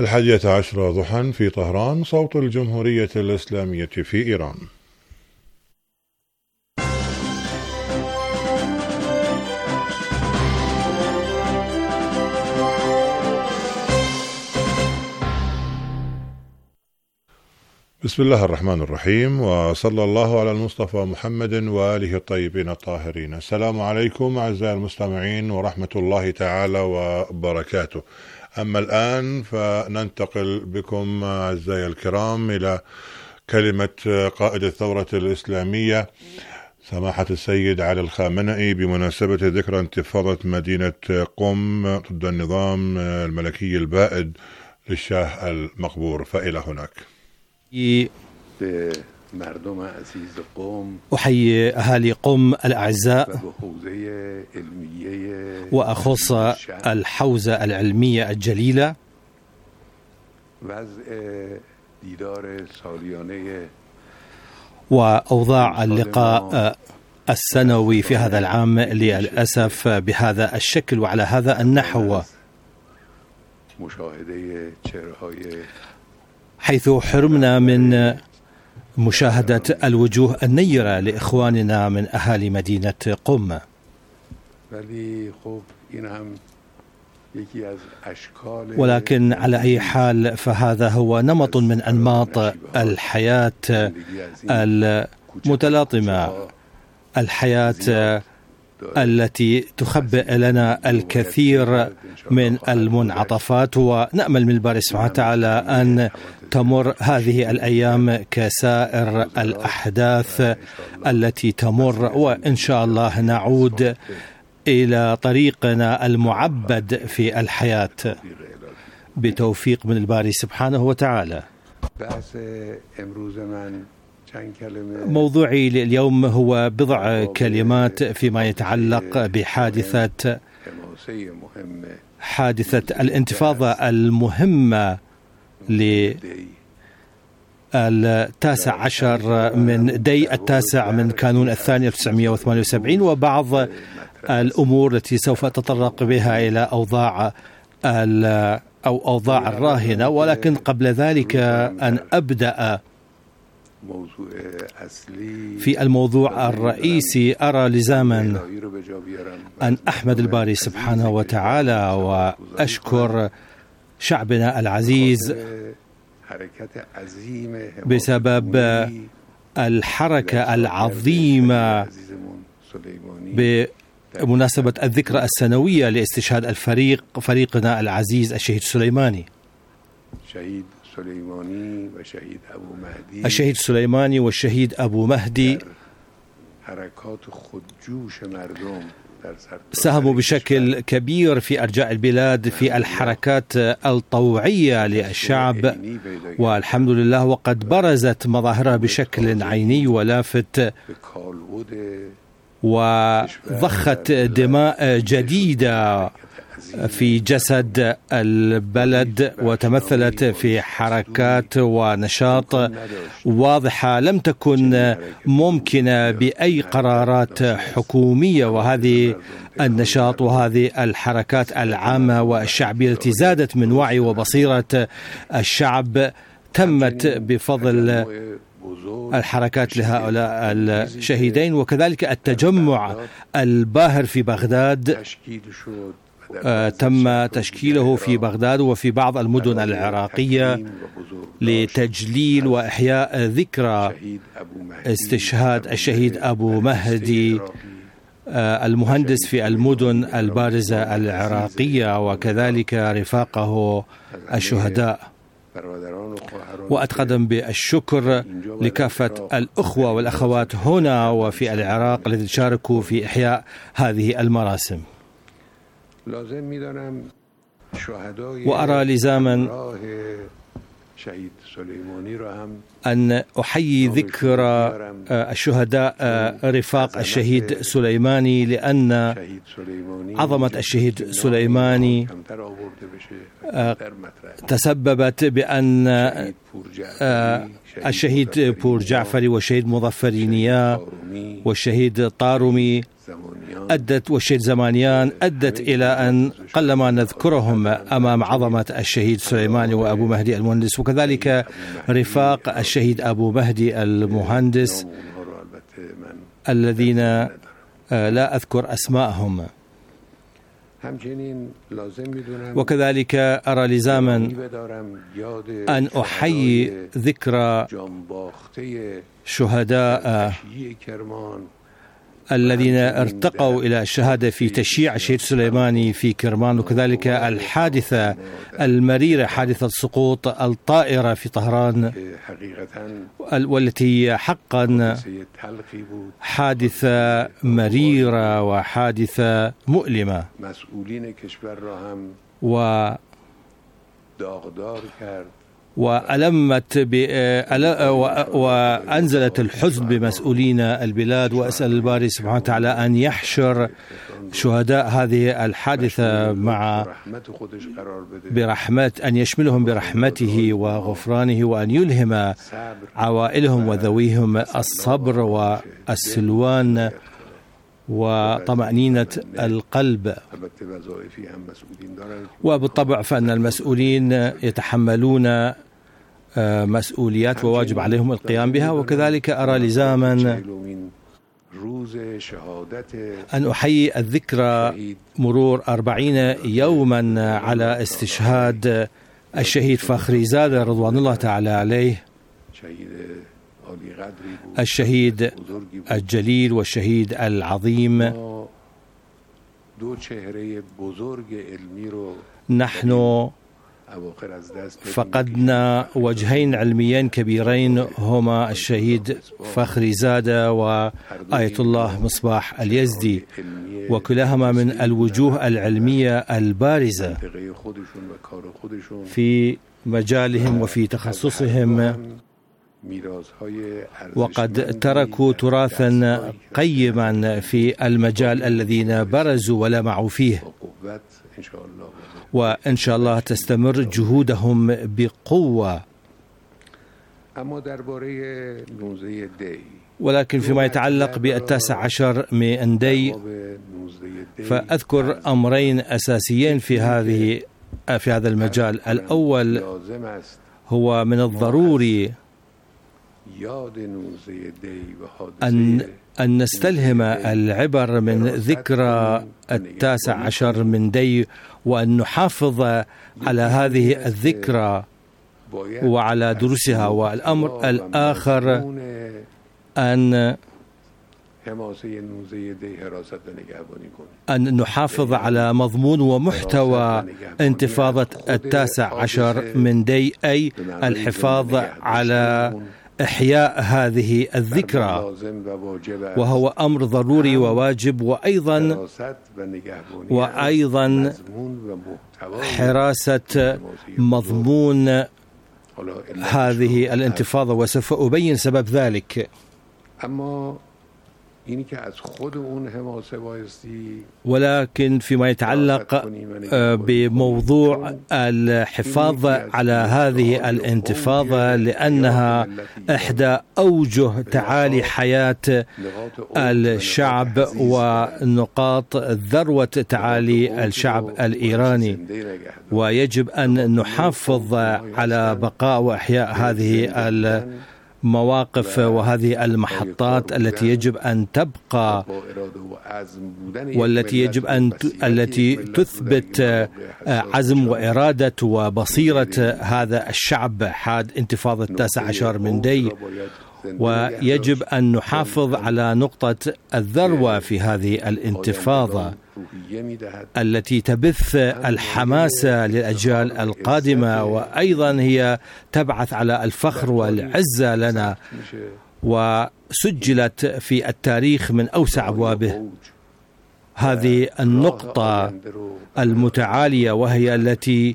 11 ضحى في طهران، صوت الجمهورية الإسلامية في إيران. بسم الله الرحمن الرحيم، وصلى الله على المصطفى محمد وآله الطيبين الطاهرين. السلام عليكم أعزائي المستمعين ورحمة الله تعالى وبركاته. أما الآن فننتقل بكم أعزائي الكرام إلى كلمة قائد الثورة الإسلامية سماحة السيد علي الخامنئي بمناسبة ذكرى انتفاضة مدينة قم ضد النظام الملكي البائد للشاه المقبور. فإلى هناك. أحيي أهالي قم الأعزاء، وأخص الحوزة العلمية الجليلة، وأوضاع اللقاء السنوي في هذا العام للأسف بهذا الشكل وعلى هذا النحو، حيث حرمنا من مشاهدة الوجوه النيرة لإخواننا من أهالي مدينة قم. ولكن على أي حال فهذا هو نمط من أنماط الحياة المتلاطمة، الحياة التي تخبئ لنا الكثير من المنعطفات، ونأمل من الباري سبحانه وتعالى أن تمر هذه الأيام كسائر الأحداث التي تمر، وإن شاء الله نعود إلى طريقنا المعبد في الحياة بتوفيق من الباري سبحانه وتعالى. موضوعي لليوم هو بضع كلمات فيما يتعلق بحادثة الانتفاضة المهمة للتاسع عشر من دي التاسع من كانون الثاني 1978، وبعض الأمور التي سوف أتطرق بها إلى أوضاع الراهنة. ولكن قبل ذلك أن أبدأ في الموضوع الرئيسي، أرى لزاما أن أحمد الباري سبحانه وتعالى وأشكر شعبنا العزيز بسبب الحركة العظيمة بمناسبة الذكرى السنوية لاستشهاد فريقنا العزيز الشهيد سليماني. الشهيد سليماني والشهيد أبو مهدي ساهموا بشكل كبير في أرجاء البلاد في الحركات الطوعية للشعب، والحمد لله وقد برزت مظاهرها بشكل عيني ولافت، وضخت دماء جديدة في جسد البلد، وتمثلت في حركات ونشاط واضحة لم تكن ممكنة بأي قرارات حكومية. وهذه النشاط وهذه الحركات العامة والشعبية التي زادت من وعي وبصيرة الشعب تمت بفضل الحركات لهؤلاء الشهيدين، وكذلك التجمع الباهر في بغداد تم تشكيله في بغداد وفي بعض المدن العراقية لتجليل وإحياء ذكرى استشهاد الشهيد أبو مهدي المهندس في المدن البارزة العراقية، وكذلك رفاقه الشهداء. وأتقدم بالشكر لكافة الأخوة والأخوات هنا وفي العراق الذين شاركوا في إحياء هذه المراسم. وأرى لزاما أن أحيي ذكرى الشهداء رفاق الشهيد سليماني، لأن عظمة الشهيد سليماني تسببت بأن الشهيد بور جعفري والشهيد مظفر نيا والشهيد طارمي أدت والشهيد زمانيان أدت إلى أن قلما نذكرهم أمام عظمة الشهيد سليماني وأبو مهدي المهندس، وكذلك رفاق الشهيد أبو مهدي المهندس الذين لا أذكر أسماءهم. وكذلك أرى لزاما أن أحيي ذكرى شهداء الذين ارتقوا إلى الشهادة في تشييع الشهيد سليماني في كرمان، وكذلك الحادثة المريرة، حادثة سقوط الطائرة في طهران، والتي حقا حادثة مريرة وحادثة مؤلمة وألمت وأنزلت الحزن بمسؤولين البلاد. وأسأل الباري سبحانه وتعالى أن يحشر شهداء هذه الحادثة أن يشملهم برحمته وغفرانه، وأن يلهم عوائلهم وذويهم الصبر والسلوان وطمأنينة القلب. وبالطبع فإن المسؤولين يتحملون مسؤوليات وواجب عليهم القيام بها. وكذلك أرى لزاما أن أحيي الذكرى مرور 40 يوما على استشهاد الشهيد فخري زادة رضوان الله تعالى عليه، الشهيد الجليل والشهيد العظيم. نحن فقدنا وجهين علميين كبيرين، هما الشهيد فخري زادة وآية الله مصباح اليزدي، وكلاهما من الوجوه العلمية البارزة في مجالهم وفي تخصصهم، وقد تركوا تراثا قيما في المجال الذين برزوا ولمعوا فيه، وإن شاء الله تستمر جهودهم بقوة. ولكن فيما يتعلق ب19 من دي، فأذكر أمرين أساسيين في هذا المجال. الأول، هو من الضروري أن نستلهم العبر من ذكرى 19 من دي، وأن نحافظ على هذه الذكرى وعلى دروسها. والأمر الآخر، أن نحافظ على مضمون ومحتوى انتفاضة 19 من دي، أي الحفاظ على إحياء هذه الذكرى، وهو أمر ضروري وواجب، وأيضا حراسة مضمون هذه الانتفاضة، وسوف أبين سبب ذلك. ولكن فيما يتعلق بموضوع الحفاظ على هذه الانتفاضة، لأنها إحدى أوجه تعالي حياة الشعب ونقاط ذروة تعالي الشعب الإيراني، ويجب أن نحافظ على بقاء وإحياء هذه المواقف وهذه المحطات التي يجب أن تبقى، والتي التي تثبت عزم وإرادة وبصيرة هذا الشعب حاد انتفاضة 19 من دي. ويجب أن نحافظ على نقطة الذروة في هذه الانتفاضة التي تبث الحماسة للأجيال القادمة، وأيضا هي تبعث على الفخر والعزة لنا، وسجلت في التاريخ من أوسع أبوابه. هذه النقطة المتعالية وهي التي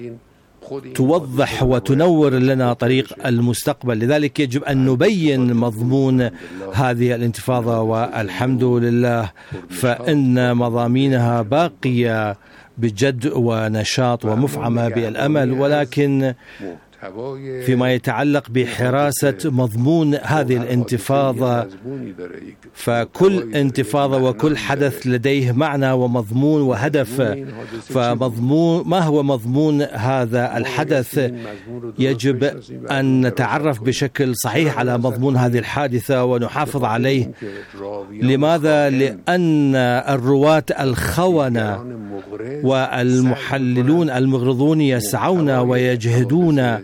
توضح وتنور لنا طريق المستقبل. لذلك يجب أن نبين مضمون هذه الانتفاضة، والحمد لله فإن مضامينها باقية بجد ونشاط ومفعمة بالأمل، ولكن فيما يتعلق بحراسة مضمون هذه الانتفاضة، فكل انتفاضة وكل حدث لديه معنى ومضمون وهدف. ما هو مضمون هذا الحدث؟ يجب أن نتعرف بشكل صحيح على مضمون هذه الحادثة ونحافظ عليه. لماذا؟ لأن الرواة الخونة والمحللون المغرضون يسعون ويجهدون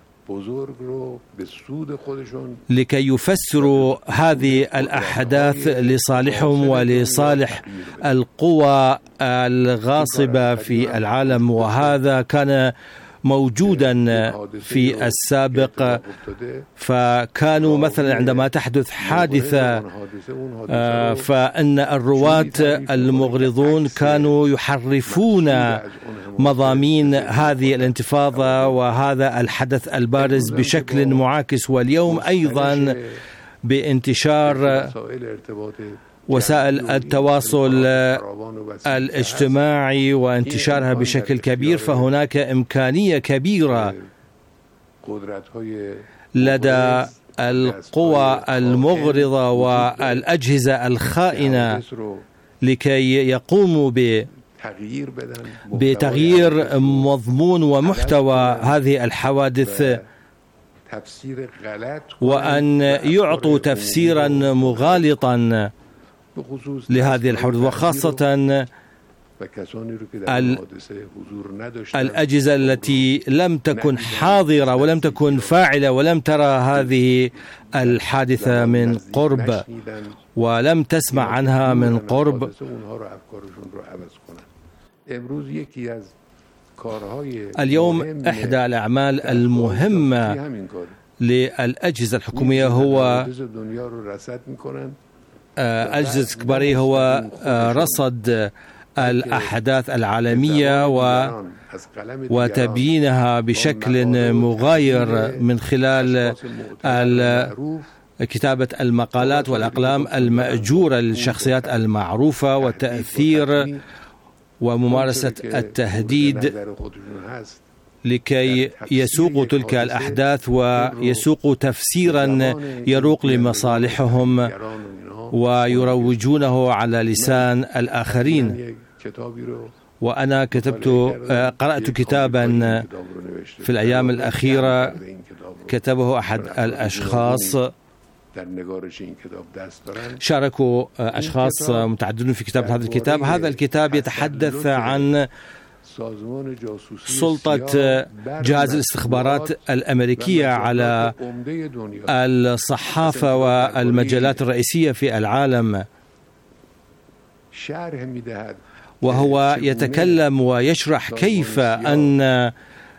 لكي يفسروا هذه الأحداث لصالحهم ولصالح القوى الغاصبة في العالم، وهذا كان موجودا في السابق. فكانوا مثلا عندما تحدث حادثة فإن الرواة المغرضون كانوا يحرفون مضامين هذه الانتفاضة وهذا الحدث البارز بشكل معاكس. واليوم أيضا بانتشار وسائل التواصل الاجتماعي وانتشارها بشكل كبير، فهناك إمكانية كبيرة لدى القوى المغرضة والأجهزة الخائنة لكي يقوموا بتغيير مضمون ومحتوى هذه الحوادث، وأن يعطوا تفسيرا مغالطا لهذه الحوادث، وخاصة الأجهزة التي لم تكن حاضرة ولم تكن فاعلة ولم ترى هذه الحادثة من قرب ولم تسمع عنها من قرب. اليوم إحدى الأعمال المهمة للأجهزة الحكومية هو أجهزة استخبارية هو رصد الأحداث العالمية وتبيينها بشكل مغاير من خلال كتابة المقالات والأقلام المأجورة للشخصيات المعروفة وتأثير وممارسة التهديد لكي يسوقوا تلك الأحداث ويسوقوا تفسيرا يروق لمصالحهم ويروجونه على لسان الآخرين. وأنا قرأت كتابا في الأيام الأخيرة كتبه أحد الأشخاص، شاركوا أشخاص متعددون في كتابة هذا الكتاب. هذا الكتاب يتحدث عن سلطة جهاز الاستخبارات الأمريكية على الصحافة والمجلات الرئيسية في العالم، وهو يتكلم ويشرح كيف أن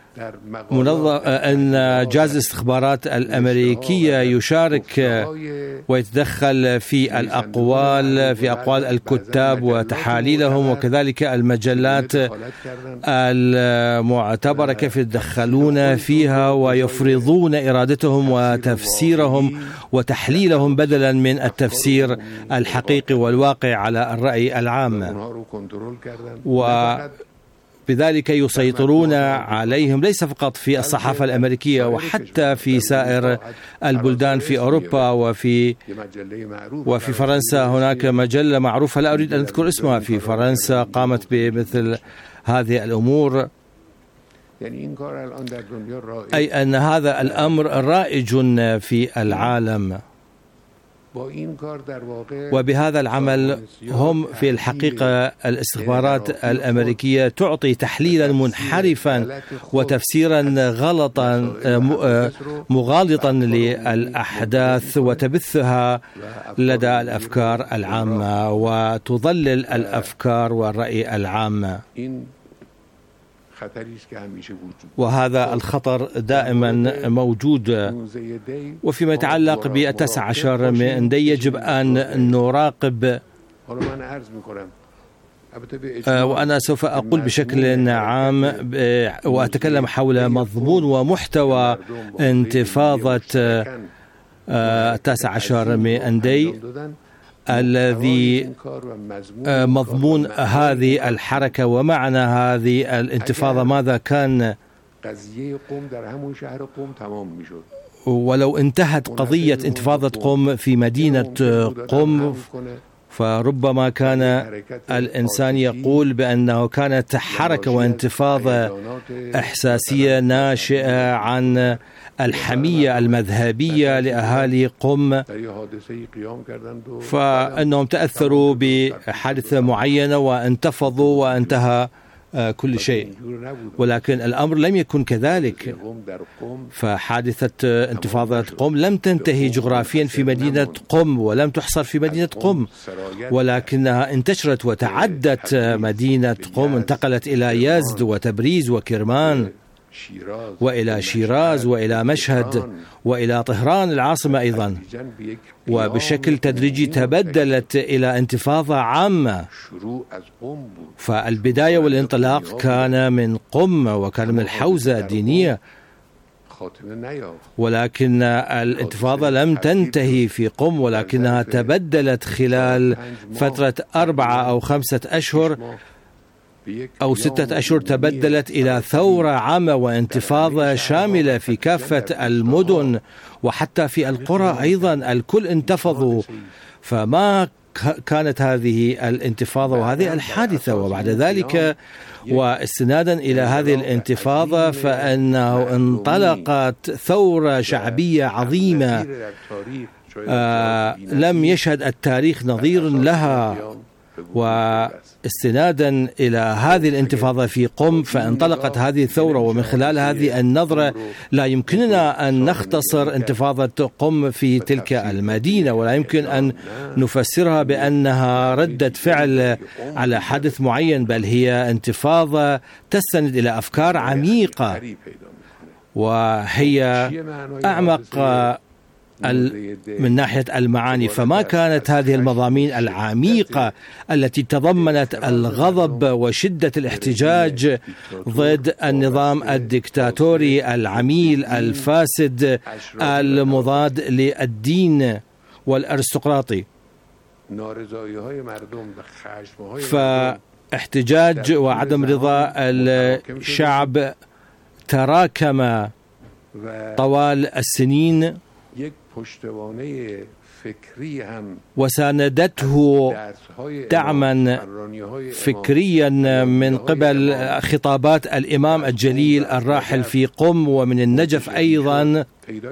جهاز الاستخبارات الأمريكية يشارك ويتدخل في أقوال الكتاب وتحاليلهم، وكذلك المجلات المعتبرة كيف يتدخلون فيها ويفرضون إرادتهم وتفسيرهم وتحليلهم بدلا من التفسير الحقيقي والواقع على الرأي العام، بذلك يسيطرون عليهم ليس فقط في الصحافة الأمريكية وحتى في سائر البلدان في أوروبا وفي فرنسا. هناك مجلة معروفة لا أريد أن أذكر اسمها في فرنسا قامت بمثل هذه الأمور، أي أن هذا الأمر رائج في العالم. وبهذا العمل هم في الحقيقة الاستخبارات الأمريكية تعطي تحليلا منحرفا وتفسيرا مغالطا للأحداث وتبثها لدى الأفكار العامة وتضلل الأفكار والرأي العام، وهذا الخطر دائما موجود. وفيما يتعلق ب19 من دي يجب أن نراقب، وأنا سوف أقول بشكل عام وأتكلم حول مضمون ومحتوى انتفاضة 19 من دي الذي مضمون هذه الحركة ومعنى هذه الانتفاضة ماذا كان. ولو انتهت قضية انتفاضة قم في مدينة قم فربما كان الإنسان يقول بأنه كانت حركة وانتفاضة إحساسية ناشئة عن الحمية المذهبية لأهالي قم، فأنهم تأثروا بحادثة معينة وانتفضوا وانتهى كل شيء. ولكن الأمر لم يكن كذلك، فحادثة انتفاضة قم لم تنتهي جغرافيا في مدينة قم ولم تحصر في مدينة قم، ولكنها انتشرت وتعدت مدينة قم، انتقلت إلى يزد وتبريز وكرمان وإلى شيراز وإلى مشهد وإلى طهران العاصمة أيضا، وبشكل تدريجي تبدلت إلى انتفاضة عامة. فالبداية والانطلاق كان من قم وكان من الحوزة الدينية، ولكن الانتفاضة لم تنتهي في قم، ولكنها تبدلت خلال فترة 4 أو 5 أشهر أو 6 أشهر، تبدلت إلى ثورة عامة وانتفاضة شاملة في كافة المدن وحتى في القرى أيضا، الكل انتفضوا. فما كانت هذه الانتفاضة وهذه الحادثة. وبعد ذلك واستنادا إلى هذه الانتفاضة فإنه انطلقت ثورة شعبية عظيمة لم يشهد التاريخ نظير لها. واستنادا إلى هذه الانتفاضة في قم فانطلقت هذه الثورة، ومن خلال هذه النظرة لا يمكننا أن نختصر انتفاضة قم في تلك المدينة، ولا يمكن أن نفسرها بأنها ردة فعل على حدث معين، بل هي انتفاضة تستند إلى أفكار عميقة وهي أعمق من ناحية المعاني. فما كانت هذه المضامين العميقة التي تضمنت الغضب وشدة الاحتجاج ضد النظام الدكتاتوري العميل الفاسد المضاد للدين والأرستقراطي، فاحتجاج وعدم رضا الشعب تراكم طوال السنين وساندته دعما فكريا من قبل خطابات الإمام الجليل الراحل في قم ومن النجف أيضا،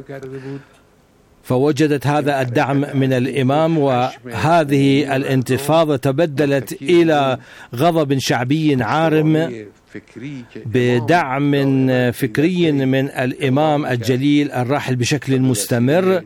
فوجدت هذا الدعم من الإمام، وهذه الانتفاضة تبدلت إلى غضب شعبي عارم بدعم فكري من الإمام الجليل الراحل بشكل مستمر،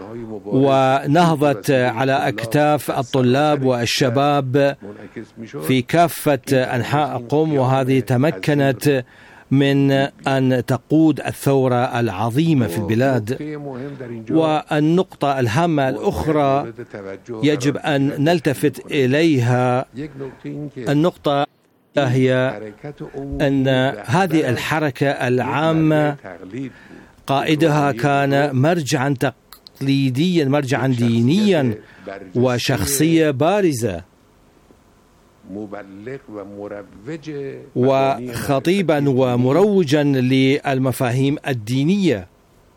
ونهضت على أكتاف الطلاب والشباب في كافة أنحاء قم، وهذه تمكنت من أن تقود الثورة العظيمة في البلاد. والنقطة الهامة الأخرى يجب أن نلتفت إليها، النقطة هي أن هذه الحركة العامة قائدها كان مرجعا تقليديا، مرجعا دينيا وشخصية بارزة وخطيبا ومروجا للمفاهيم الدينية.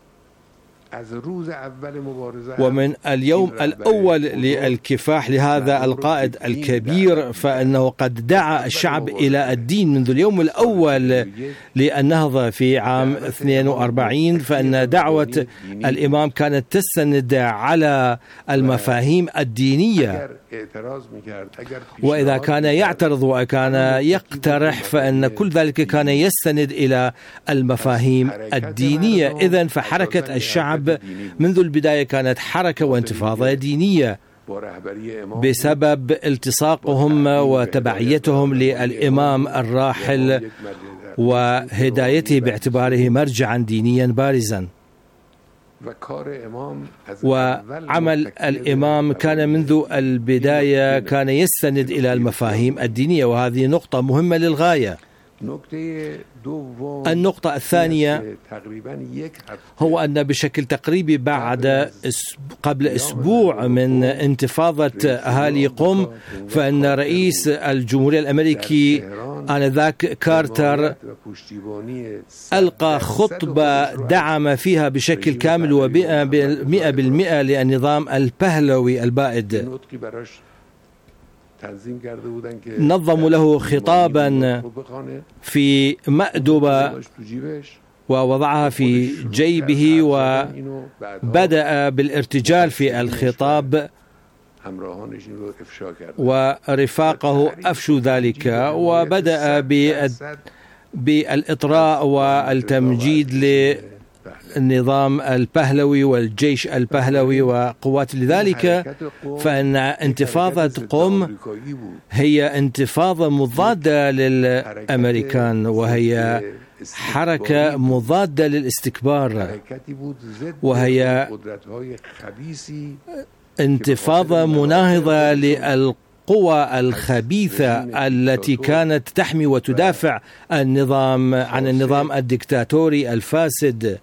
ومن اليوم الأول للكفاح لهذا القائد الكبير فإنه قد دعا الشعب إلى الدين منذ اليوم الأول للنهضة في عام 42، فإن دعوة الإمام كانت تستند على المفاهيم الدينية، وإذا كان يعترض وكان يقترح فإن كل ذلك كان يستند إلى المفاهيم الدينية. إذن فحركة الشعب منذ البداية كانت حركة وانتفاضة دينية بسبب التصاقهم وتبعيتهم للإمام الراحل وهدايته باعتباره مرجعا دينيا بارزا. وعمل الإمام كان منذ البداية كان يستند إلى المفاهيم الدينية، وهذه نقطة مهمة للغاية. النقطة الثانية هو أن بشكل تقريبي قبل أسبوع من انتفاضة أهالي قم فإن رئيس الجمهورية الأمريكي آنذاك كارتر ألقى خطبة دعم فيها بشكل كامل و100% للنظام البهلوي البائد. نظموا له خطابا في مأدبة ووضعها في جيبه وبدأ بالارتجال في الخطاب، ورفاقه أفشوا ذلك وبدأ بالإطراء والتمجيد للنظام البهلوي والجيش البهلوي وقوات. لذلك فإن انتفاضة قم هي انتفاضة مضادة للأمريكان، وهي حركة مضادة للاستكبار، وهي انتفاضة مناهضة للقوى الخبيثة التي كانت تحمي وتدافع عن النظام الدكتاتوري الفاسد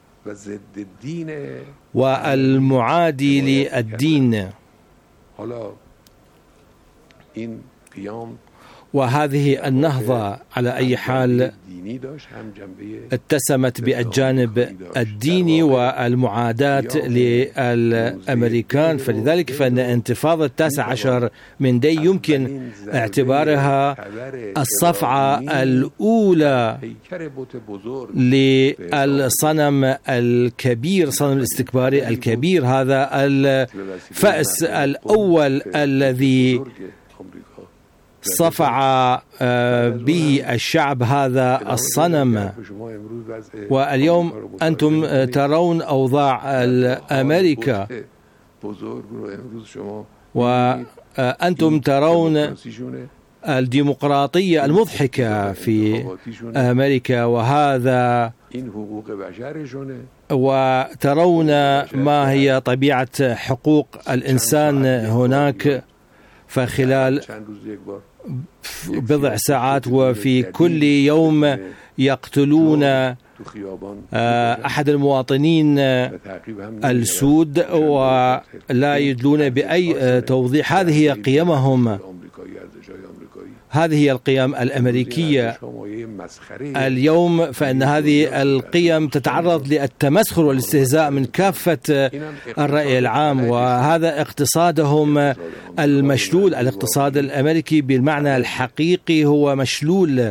والمعادي للدين. وهذه النهضة على أي حال اتسمت بالجانب الديني والمعاداة للأمريكان، فلذلك فإن انتفاضة 19 من دي يمكن اعتبارها الصفعة الأولى للصنم الكبير، صنم الاستكباري الكبير، هذا الفأس الأول الذي صفع به الشعب هذا الصنم. واليوم أنتم ترون أوضاع أمريكا، وأنتم ترون الديمقراطية المضحكة في أمريكا، وترون ما هي طبيعة حقوق الإنسان هناك. فخلال بضع ساعات وفي كل يوم يقتلون أحد المواطنين السود ولا يدلون بأي توضيح. هذه هي قيمهم، هذه هي القيم الأمريكية اليوم. فإن هذه القيم تتعرض للتمسخر والاستهزاء من كافة الرأي العام، وهذا اقتصادهم المشلول. الاقتصاد الأمريكي بالمعنى الحقيقي هو مشلول.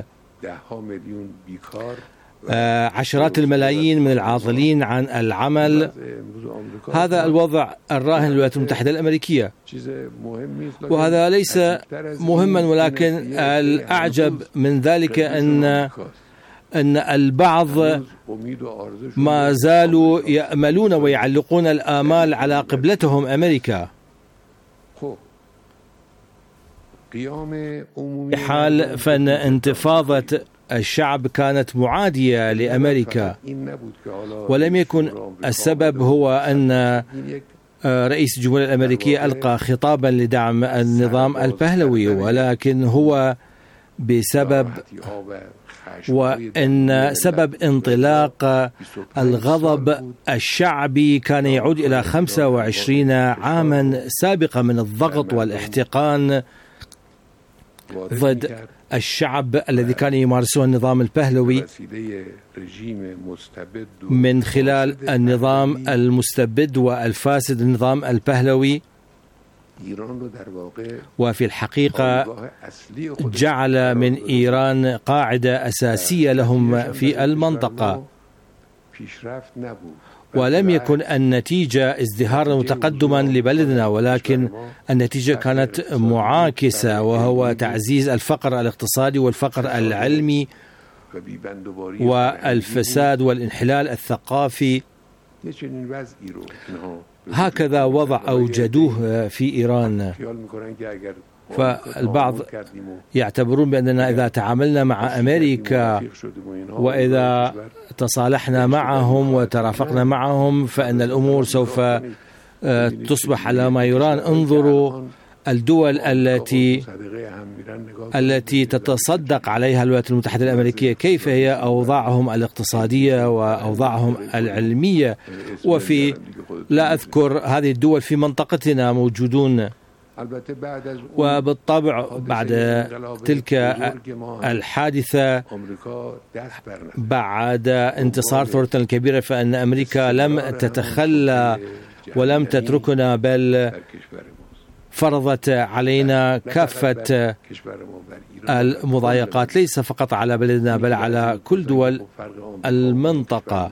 عشرات الملايين من العاطلين عن العمل. هذا الوضع الراهن للولايات المتحدة الأمريكية، وهذا ليس مهما، ولكن الأعجب من ذلك أن البعض ما زالوا يأملون ويعلقون الآمال على قبلتهم أمريكا. حال فإن انتفاضة الشعب كانت معادية لأمريكا، ولم يكن السبب هو أن رئيس الجمهورية الأمريكية ألقى خطابا لدعم النظام البهلوي، ولكن هو بسبب وأن سبب انطلاق الغضب الشعبي كان يعود إلى 25 عاما سابقة من الضغط والاحتقان ضد الشعب الذي كان يمارسه النظام البهلوي من خلال النظام المستبد والفاسد النظام البهلوي. وفي الحقيقة جعل من إيران قاعدة أساسية لهم في المنطقة، ولم يكن النتيجة ازدهارا وتقدما لبلدنا، ولكن النتيجة كانت معاكسة، وهو تعزيز الفقر الاقتصادي والفقر العلمي والفساد والانحلال الثقافي. هكذا وضع أوجدوه في إيران. فالبعض يعتبرون بأننا إذا تعاملنا مع أمريكا وإذا تصالحنا معهم وترافقنا معهم فإن الأمور سوف تصبح على ما يرام. انظروا الدول التي تتصدق عليها الولايات المتحدة الأمريكية كيف هي أوضاعهم الاقتصادية وأوضاعهم العلمية. لا أذكر هذه الدول في منطقتنا موجودون. وبالطبع بعد تلك الحادثة، بعد انتصار ثورتنا الكبيرة، فإن أمريكا لم تتخلى ولم تتركنا، بل فرضت علينا كافة المضايقات، ليس فقط على بلدنا بل على كل دول المنطقة.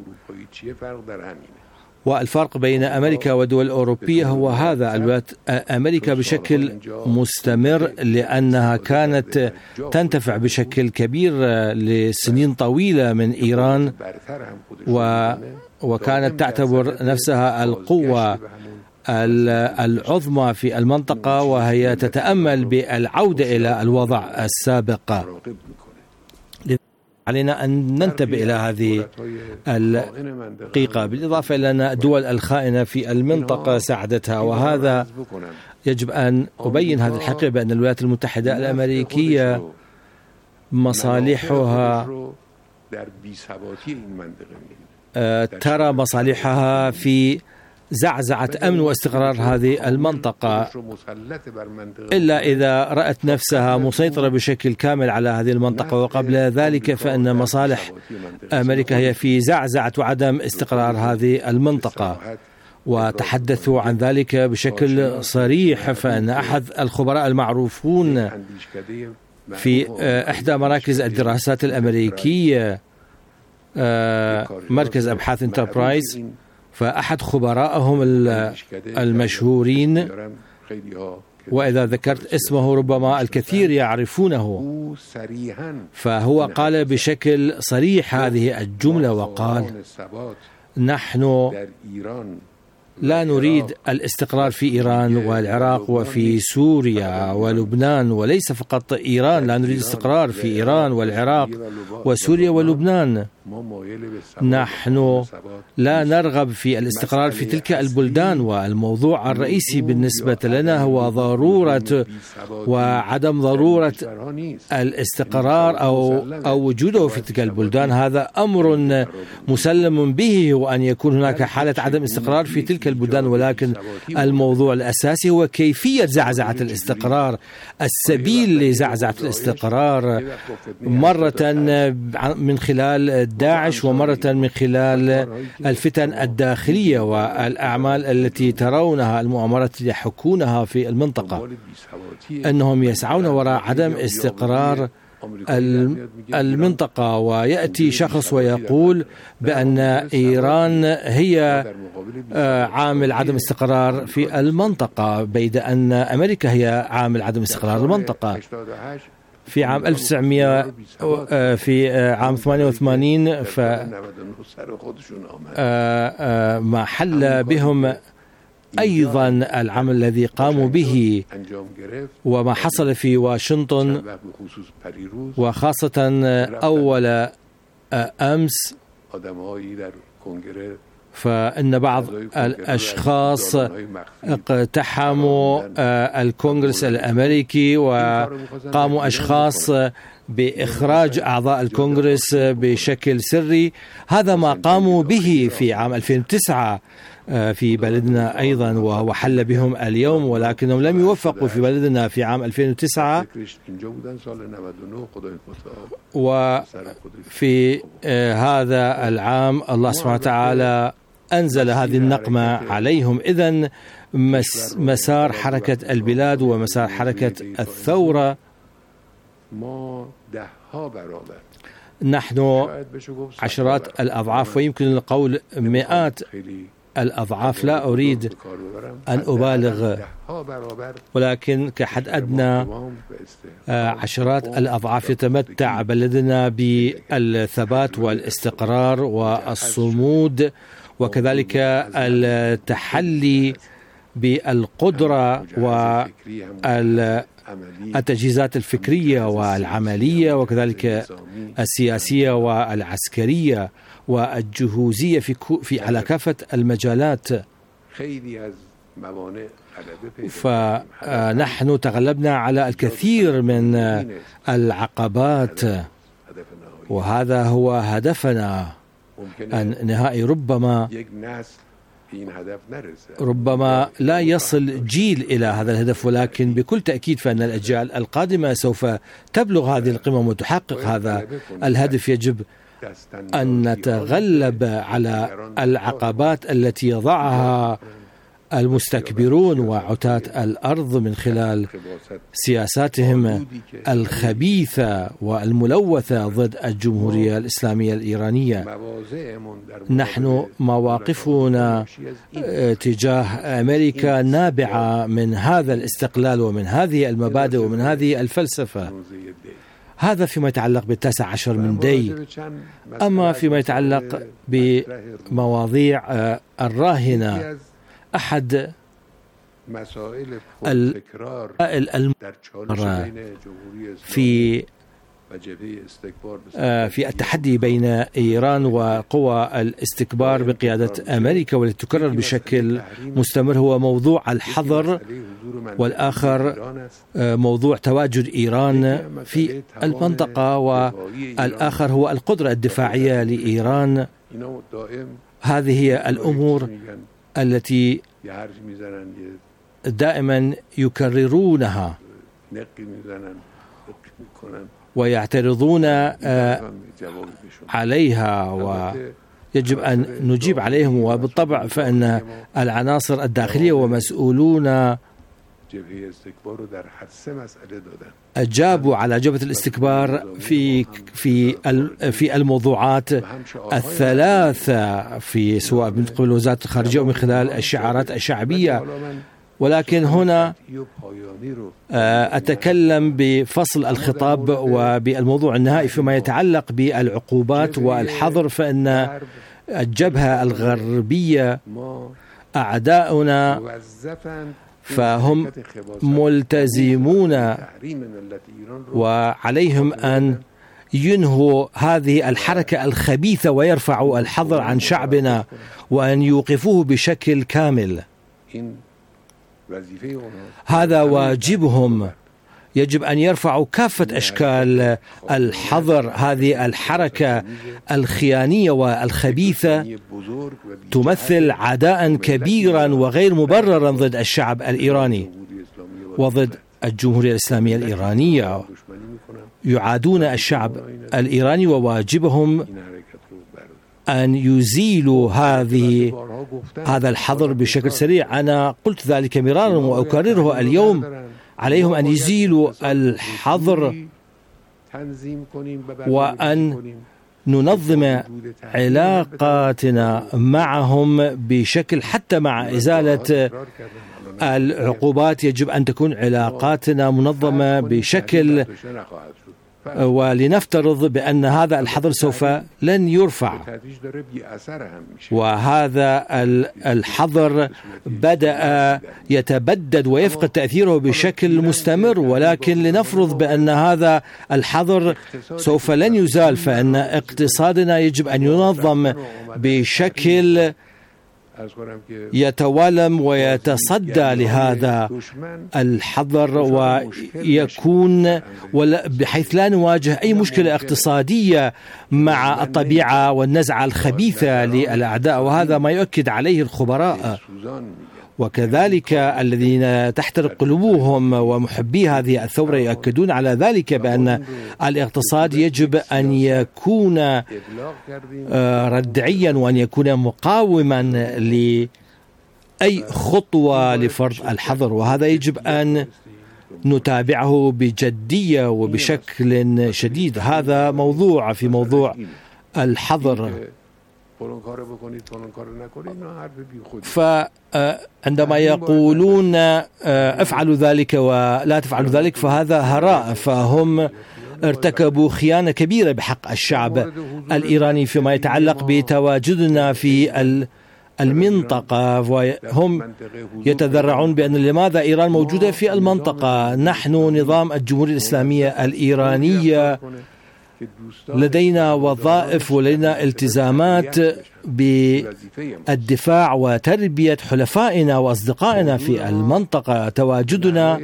والفرق بين أمريكا والدول الأوروبية هو هذا: أمريكا بشكل مستمر لأنها كانت تنتفع بشكل كبير لسنين طويلة من إيران، وكانت تعتبر نفسها القوة العظمى في المنطقة، وهي تتأمل بالعودة إلى الوضع السابق. علينا أن ننتبه إلى هذه الحقيقة، بالإضافة إلى أن الدول الخائنة في المنطقة ساعدتها، وهذا يجب أن أبين هذه الحقيقة بأن الولايات المتحدة الأمريكية مصالحها ترى مصالحها في زعزعة أمن واستقرار هذه المنطقة، إلا إذا رأت نفسها مسيطرة بشكل كامل على هذه المنطقة. وقبل ذلك فإن مصالح أمريكا هي في زعزعة وعدم استقرار هذه المنطقة، وتحدثوا عن ذلك بشكل صريح. فإن أحد الخبراء المعروفون في إحدى مراكز الدراسات الأمريكية، مركز أبحاث انتربرايز، فأحد خبرائهم المشهورين، وإذا ذكرت اسمه ربما الكثير يعرفونه، فهو قال بشكل صريح هذه الجملة وقال: نحن لا نريد الاستقرار في إيران والعراق وفي سوريا ولبنان، وليس فقط إيران، لا نريد الاستقرار في إيران والعراق وسوريا ولبنان. نحن لا نرغب في الاستقرار في تلك البلدان، والموضوع الرئيسي بالنسبة لنا هو ضرورة وعدم ضرورة الاستقرار أو وجوده في تلك البلدان. هذا أمر مسلم به، وأن يكون هناك حالة عدم استقرار في تلك البلدان، ولكن الموضوع الأساسي هو كيفية زعزعة الاستقرار، السبيل لزعزعة الاستقرار، مرة من خلال داعش ومرة من خلال الفتن الداخلية والأعمال التي ترونها، المؤامرات التي يحكونها في المنطقة، أنهم يسعون وراء عدم استقرار المنطقة. ويأتي شخص ويقول بأن إيران هي عامل عدم استقرار في المنطقة، بيد أن أمريكا هي عامل عدم استقرار المنطقة. في عام 1900 في عام 88 ما حل بهم أيضا العمل الذي قاموا به وما حصل في واشنطن، وخاصة أول أمس، فإن بعض الأشخاص اقتحموا الكونغرس الأمريكي، وقاموا أشخاص بإخراج أعضاء الكونغرس بشكل سري. هذا ما قاموا به في عام 2009 في بلدنا أيضا، وهو حل بهم اليوم، ولكنهم لم يوفقوا في بلدنا في عام 2009. وفي هذا العام الله سبحانه وتعالى أنزل هذه النقمة عليهم. إذن مسار حركة البلاد ومسار حركة الثورة، نحن عشرات الأضعاف، ويمكن القول مئات الأضعاف، لا أريد أن أبالغ، ولكن كحد أدنى عشرات الأضعاف يتمتع بلدنا بالثبات والاستقرار والصمود، وكذلك التحلي بالقدرة والتجهيزات الفكرية والعملية، وكذلك السياسية والعسكرية والجهوزية على كافة المجالات. فنحن تغلبنا على الكثير من العقبات، وهذا هو هدفنا النهائي. ربما ربما لا يصل جيل إلى هذا الهدف، ولكن بكل تأكيد فإن الأجيال القادمة سوف تبلغ هذه القمم وتحقق هذا الهدف. يجب أن نتغلب على العقبات التي يضعها المستكبرون وعتاة الأرض من خلال سياساتهم الخبيثة والملوثة ضد الجمهورية الإسلامية الإيرانية. نحن مواقفنا تجاه أمريكا نابعة من هذا الاستقلال ومن هذه المبادئ ومن هذه الفلسفة. هذا فيما يتعلق ب19 من دي. أما فيما يتعلق بمواضيع الراهنة، أحد في التحدي بين إيران وقوى الاستكبار بقيادة أمريكا والتي تكرر بشكل مستمر هو موضوع الحظر، والآخر موضوع تواجد إيران في المنطقة، والآخر هو القدرة الدفاعية لإيران. هذه هي الأمور التي دائما يكررونها ويعترضون عليها، ويجب أن نجيب عليهم. وبالطبع فإن العناصر الداخلية ومسؤولون أجابوا على جبهة الاستكبار في الموضوعات الثلاثة، في سواء من قبل وزارة الخارجية ومن خلال الشعارات الشعبية. ولكن هنا أتكلم بفصل الخطاب وبالموضوع النهائي فيما يتعلق بالعقوبات والحظر. فإن الجبهة الغربية أعداؤنا فهم ملتزمون وعليهم أن ينهوا هذه الحركة الخبيثة ويرفعوا الحظر عن شعبنا وأن يوقفوه بشكل كامل. هذا واجبهم. يجب أن يرفعوا كافة أشكال الحظر. هذه الحركة الخيانية والخبيثة تمثل عداء كبيرا وغير مبررا ضد الشعب الإيراني وضد الجمهورية الإسلامية الإيرانية. يعادون الشعب الإيراني وواجبهم أن يزيلوا هذا الحظر بشكل سريع. أنا قلت ذلك مرارا وأكرره اليوم. عليهم أن يزيلوا الحظر وأن ننظم علاقاتنا معهم بشكل حتى مع إزالة العقوبات. يجب أن تكون علاقاتنا منظمة بشكل، ولنفترض بأن هذا الحظر سوف لن يرفع، وهذا الحظر بدأ يتبدد ويفقد تأثيره بشكل مستمر، ولكن لنفرض بأن هذا الحظر سوف لن يزال، فإن اقتصادنا يجب أن ينظم بشكل يتوالم ويتصدى لهذا الحظر ويكون بحيث لا نواجه أي مشكلة اقتصادية مع الطبيعة والنزعة الخبيثة للأعداء، وهذا ما يؤكد عليه الخبراء. وكذلك الذين تحترق قلوبهم ومحبي هذه الثورة يؤكدون على ذلك بأن الاقتصاد يجب أن يكون ردعيا وأن يكون مقاوما لأي خطوة لفرض الحظر، وهذا يجب أن نتابعه بجدية وبشكل شديد. هذا موضوع في موضوع الحظر. فعندما يقولون افعلوا ذلك ولا تفعلوا ذلك فهذا هراء، فهم ارتكبوا خيانة كبيرة بحق الشعب الإيراني فيما يتعلق بتواجدنا في المنطقة، وهم يتذرعون بأن لماذا إيران موجودة في المنطقة. نحن نظام الجمهورية الإسلامية الإيرانية لدينا وظائف ولدينا التزامات بالدفاع وتربية حلفائنا وأصدقائنا في المنطقة. تواجدنا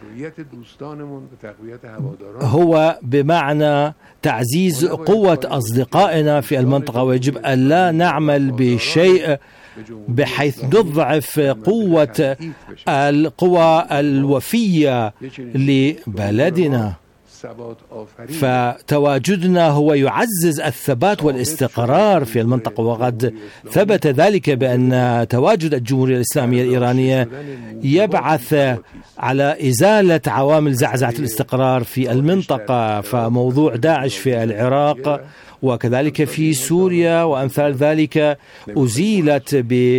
هو بمعنى تعزيز قوة أصدقائنا في المنطقة، ويجب أن لا نعمل بشيء بحيث نضعف قوة القوى الوفية لبلدنا. فتواجدنا هو يعزز الثبات والاستقرار في المنطقة، وقد ثبت ذلك بأن تواجد الجمهورية الإسلامية الإيرانية يبعث على إزالة عوامل زعزعة الاستقرار في المنطقة. فموضوع داعش في العراق وكذلك في سوريا وأمثال ذلك أزيلت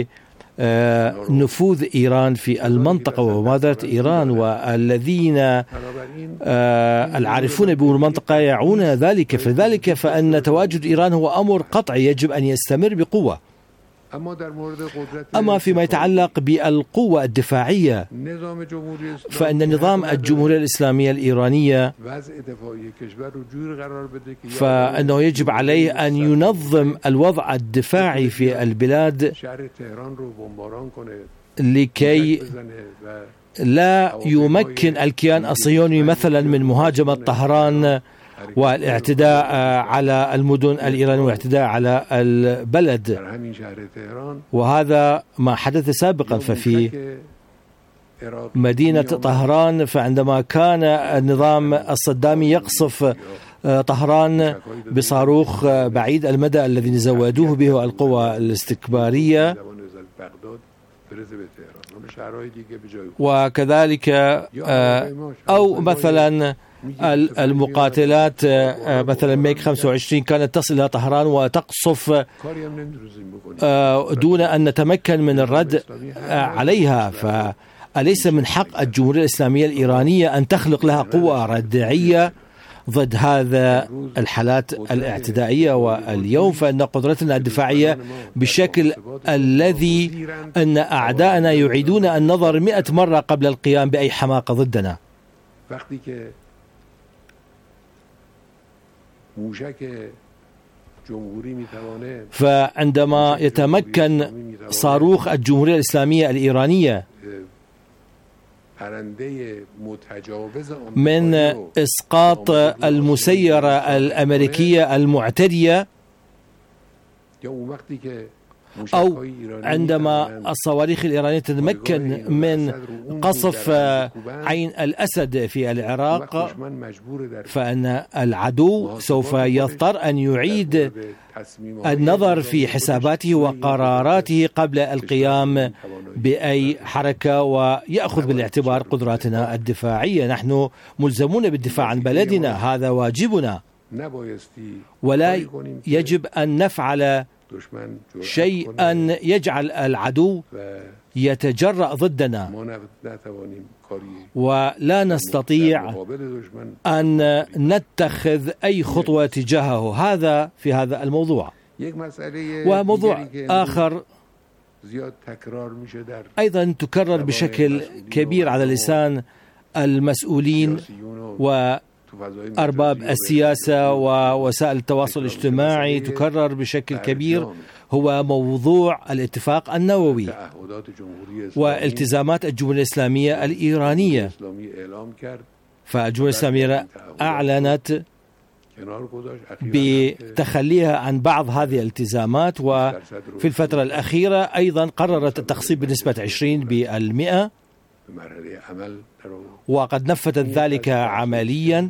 بنفوذ إيران في المنطقة ومبادرة إيران، والذين العارفون بالمنطقة يعون ذلك. فذلك فأن تواجد إيران هو أمر قطعي يجب أن يستمر بقوة. أما فيما يتعلق بالقوة الدفاعية، فإن نظام الجمهورية الإسلامية الإيرانية فإنه يجب عليه أن ينظم الوضع الدفاعي في البلاد لكي لا يمكن الكيان الصهيوني مثلا من مهاجمة طهران والاعتداء على المدن الإيرانية والاعتداء على البلد. وهذا ما حدث سابقا. ففي مدينة طهران فعندما كان النظام الصدامي يقصف طهران بصاروخ بعيد المدى الذي زودوه به القوى الاستكبارية، وكذلك أو مثلا المقاتلات مثلا ميك 25 كانت تصل إلى طهران وتقصف دون أن نتمكن من الرد عليها. فأليس من حق الجمهورية الإسلامية الإيرانية أن تخلق لها قوة ردعية ضد هذا الحالات الاعتدائية؟ واليوم فإن قدرتنا الدفاعية بالشكل الذي أن أعداءنا يعيدون النظر 100 مرة قبل القيام بأي حماقة ضدنا. فعندما يتمكن صاروخ الجمهورية الإسلامية الإيرانية من إسقاط المسيرة الأمريكية المعتدية، أو عندما الصواريخ الإيرانية تتمكن من قصف عين الأسد في العراق، فإن العدو سوف يضطر أن يعيد النظر في حساباته وقراراته قبل القيام بأي حركة ويأخذ بالاعتبار قدراتنا الدفاعية. نحن ملزمون بالدفاع عن بلدنا، هذا واجبنا، ولا يجب أن نفعل شيئا يجعل العدو يتجرأ ضدنا، ولا نستطيع أن نتخذ أي خطوة تجاهه. هذا في هذا الموضوع. وموضوع آخر أيضا تكرر بشكل كبير على لسان المسؤولين وأرباب السياسة ووسائل التواصل الاجتماعي، تكرر بشكل كبير، هو موضوع الاتفاق النووي والتزامات الجمهورية الإسلامية الإيرانية. فالجمهورية الإسلامية أعلنت بتخليها عن بعض هذه الالتزامات، وفي الفترة الأخيرة أيضا قررت التخصيب بنسبة 20%، وقد نفذت ذلك عمليا.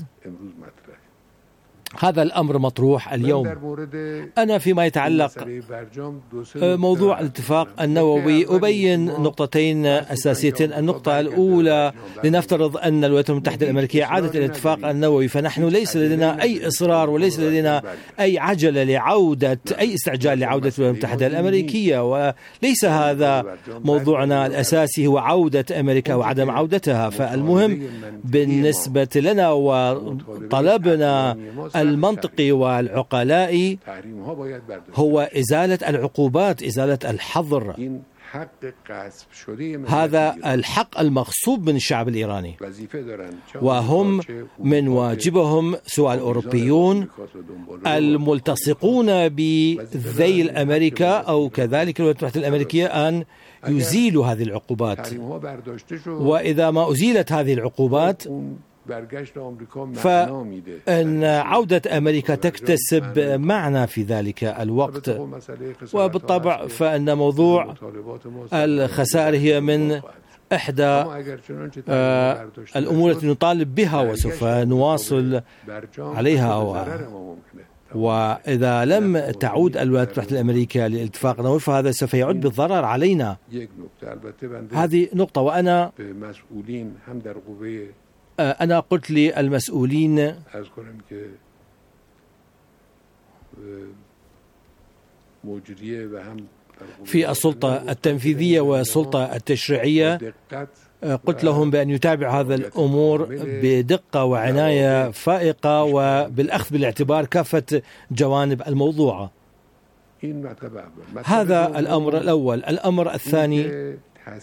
هذا الأمر مطروح اليوم. أنا فيما يتعلق موضوع الاتفاق النووي أبين نقطتين أساسيتين. النقطة الأولى، لنفترض أن الولايات المتحدة الأمريكية عادت إلى الاتفاق النووي، فنحن ليس لدينا أي إصرار وليس لدينا أي عجلة لعودة أي استعجال لعودة الولايات المتحدة الأمريكية، وليس هذا موضوعنا الأساسي، هو عودة أمريكا وعدم عودتها. فالمهم بالنسبة لنا وطلبنا المنطقي والعقلائي هو إزالة العقوبات، إزالة الحظر. هذا الحق المغصوب من الشعب الإيراني، وهم من واجبهم سواء الأوروبيون الملتصقون بذيل أمريكا أو كذلك الولايات المتحدة الأمريكية أن يزيلوا هذه العقوبات. وإذا ما أزيلت هذه العقوبات فإن عودة أمريكا تكتسب معنى في ذلك الوقت. وبالطبع فإن موضوع الخسائر هي من إحدى الأمور التي نطالب بها وسوف نواصل عليها. وإذا لم تعود الولايات المتحدة الأمريكية لاتفاق نووي فهذا سوف يعود بالضرر علينا. هذه نقطة. وأنا قلت للمسؤولين في السلطة التنفيذية والسلطة التشريعية، قلت لهم بأن يتابعوا هذا الأمور بدقة وعناية فائقة وبالأخذ بالاعتبار كافة جوانب الموضوع. هذا الأمر الأول. الأمر الثاني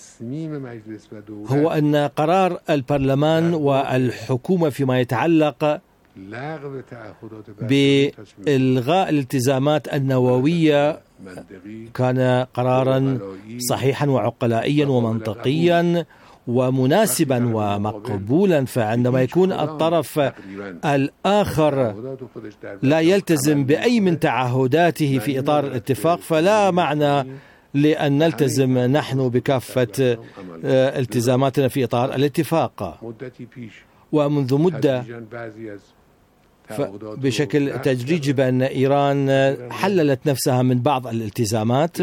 هو أن قرار البرلمان والحكومة فيما يتعلق بإلغاء الالتزامات النووية كان قرارا صحيحا وعقلائيا ومنطقيا ومناسبا ومقبولا. فعندما يكون الطرف الآخر لا يلتزم بأي من تعهداته في إطار الاتفاق فلا معنى لأن نلتزم نحن بكافة التزاماتنا في إطار الاتفاق. ومنذ مدة بشكل تدريجي بأن إيران حللت نفسها من بعض الالتزامات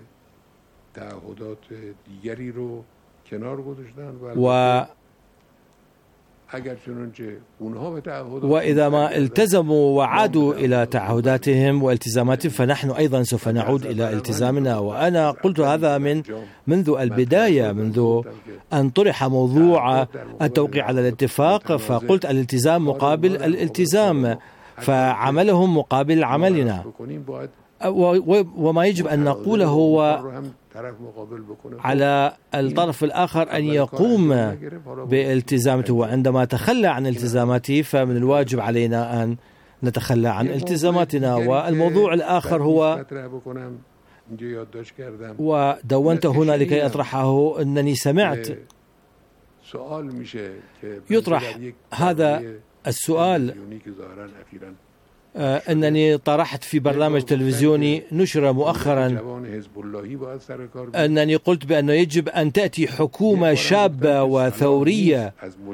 وإذا ما التزموا وعادوا إلى تعهداتهم والتزاماتهم فنحن أيضا سوف نعود إلى التزامنا. وأنا قلت هذا منذ البداية، منذ أن طرح موضوع التوقيع على الاتفاق، فقلت الالتزام مقابل الالتزام، فعملهم مقابل عملنا. وما يجب أن نقوله هو على الطرف الآخر أن يقوم بالتزامته، وعندما تخلى عن التزاماته فمن الواجب علينا أن نتخلى عن التزاماتنا. والموضوع الآخر هو، ودونت هنا لكي أطرحه، أنني سمعت يطرح هذا السؤال، أنني طرحت في برنامج تلفزيوني نشر مؤخرا أنني قلت بأنه يجب أن تأتي حكومة شابة وثورية،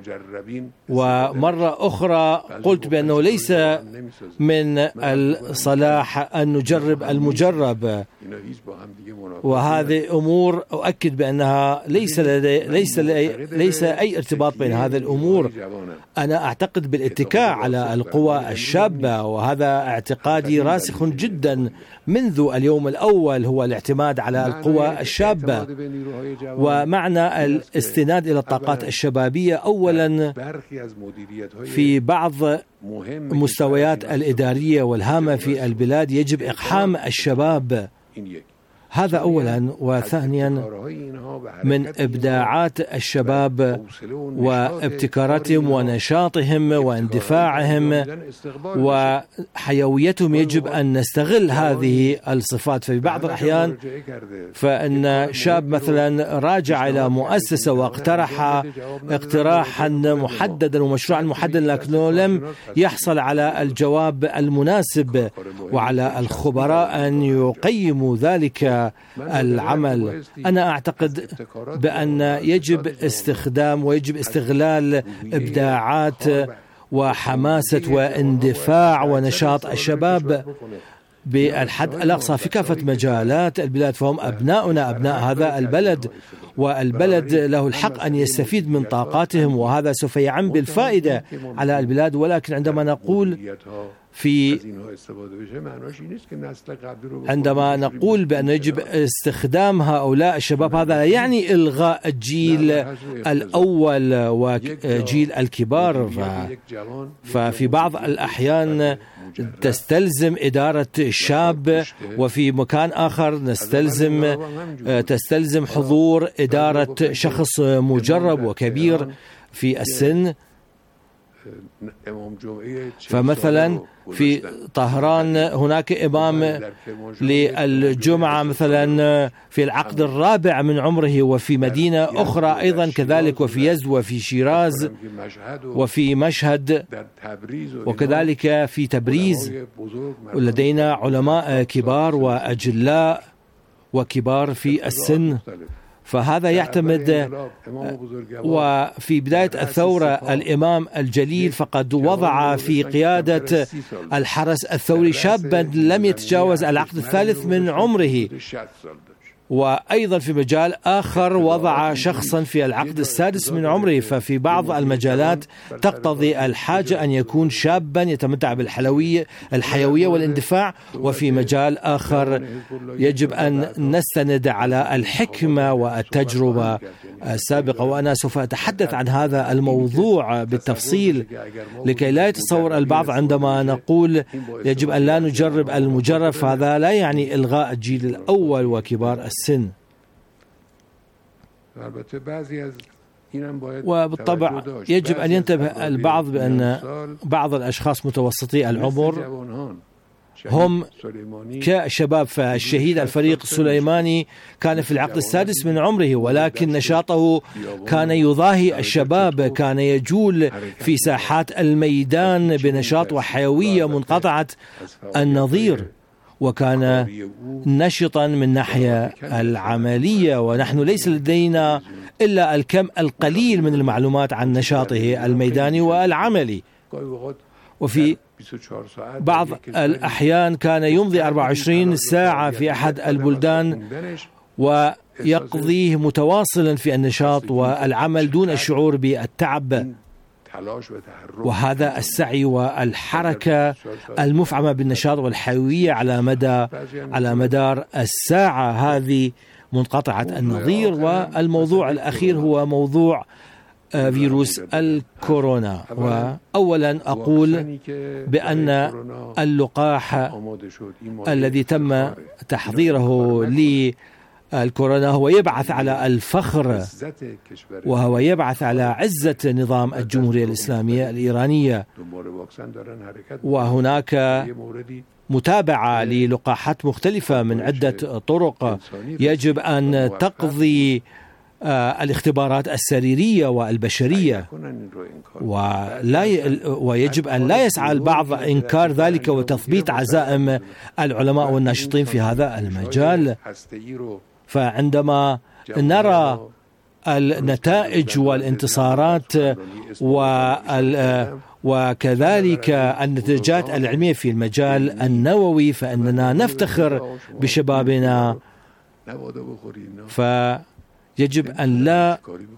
ومرة أخرى قلت بأنه ليس من الصلاح أن نجرب المجرب. وهذه أمور أؤكد بأنها ليس أي ارتباط بين هذه الأمور. أنا أعتقد بالاتكاء على القوى الشابة، وهذا اعتقادي راسخ جدا منذ اليوم الأول، هو الاعتماد على القوى الشابة. ومعنى الاستناد إلى الطاقات الشبابية أولا في بعض مستويات الإدارية والهامة في البلاد يجب إقحام الشباب، هذا أولا. وثانيا من إبداعات الشباب وابتكاراتهم ونشاطهم واندفاعهم وحيويتهم يجب أن نستغل هذه الصفات. في بعض الأحيان فإن شاب مثلا راجع إلى مؤسسة واقترح اقتراحا محددا ومشروعا محددا لكنه لم يحصل على الجواب المناسب، وعلى الخبراء أن يقيموا ذلك العمل. أنا أعتقد بأن يجب استخدام ويجب استغلال إبداعات وحماسة واندفاع ونشاط الشباب بالحد الأقصى في كافة مجالات البلاد، فهم أبناؤنا، أبناء هذا البلد، والبلد له الحق أن يستفيد من طاقاتهم، وهذا سوف يعم بالفائدة على البلاد. ولكن عندما نقول عندما نقول بأن يجب استخدام هؤلاء الشباب، هذا لا يعني إلغاء الجيل الأول وجيل الكبار، ففي بعض الأحيان تستلزم إدارة شاب، وفي مكان آخر تستلزم حضور إدارة شخص مجرب وكبير في السن. فمثلا في طهران هناك إمام للجمعة مثلا في العقد الرابع من عمره، وفي مدينة أخرى أيضا كذلك، وفي يزد وفي شيراز وفي مشهد وكذلك في تبريز. ولدينا علماء كبار وأجلاء وكبار في السن. فهذا يعتمد. وفي بداية الثورة الإمام الجليل فقد وضع في قيادة الحرس الثوري شابا لم يتجاوز العقد الثالث من عمره، وأيضا في مجال آخر وضع شخصا في العقد السادس من عمره. ففي بعض المجالات تقتضي الحاجة أن يكون شابا يتمتع بالحيوية والاندفاع، وفي مجال آخر يجب أن نستند على الحكمة والتجربة السابقة. وأنا سوف أتحدث عن هذا الموضوع بالتفصيل لكي لا يتصور البعض عندما نقول يجب أن لا نجرب المجرب، فهذا لا يعني إلغاء الجيل الأول وكبار السن. وبالطبع يجب أن ينتبه البعض بأن بعض الأشخاص متوسطي العمر هم كشباب. فالشهيد الفريق السليماني كان في العقد السادس من عمره، ولكن نشاطه كان يضاهي الشباب، كان يجول في ساحات الميدان بنشاط وحيوية منقطعة النظير، وكان نشطا من ناحية العملية. ونحن ليس لدينا إلا الكم القليل من المعلومات عن نشاطه الميداني والعملي. وفي بعض الأحيان كان يمضي 24 ساعة في أحد البلدان ويقضيه متواصلا في النشاط والعمل دون الشعور بالتعب. وهذا السعي والحركة المفعمة بالنشاط والحيوية على مدار الساعة هذه منقطعة النظير. والموضوع الأخير هو موضوع فيروس الكورونا. وأولا أقول بأن اللقاح الذي تم تحضيره للكورونا هو يبعث على الفخر، وهو يبعث على عزة نظام الجمهورية الإسلامية الإيرانية. وهناك متابعة للقاحات مختلفة من عدة طرق يجب أن تقضي الاختبارات السريرية والبشرية، ويجب أن لا يسعى البعض إنكار ذلك وتثبيت عزائم العلماء والناشطين في هذا المجال. فعندما نرى النتائج والانتصارات وكذلك النتيجات العلمية في المجال النووي فإننا نفتخر بشبابنا، فيجب أن لا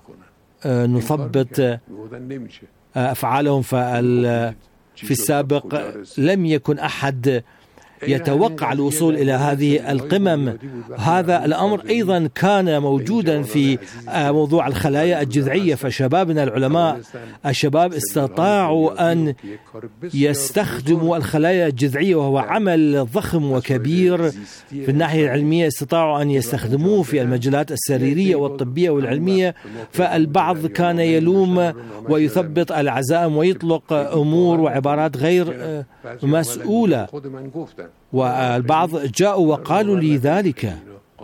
نثبط أفعالهم. في السابق لم يكن أحد يتوقع الوصول إلى هذه القمم. هذا الأمر أيضا كان موجودا في موضوع الخلايا الجذعية، فشبابنا العلماء الشباب استطاعوا أن يستخدموا الخلايا الجذعية، وهو عمل ضخم وكبير في الناحية العلمية، استطاعوا أن يستخدموه في المجالات السريرية والطبية والعلمية. فالبعض كان يلوم ويثبط العزائم ويطلق أمور وعبارات غير مسؤولة، والبعض جاءوا وقالوا لي ذلك.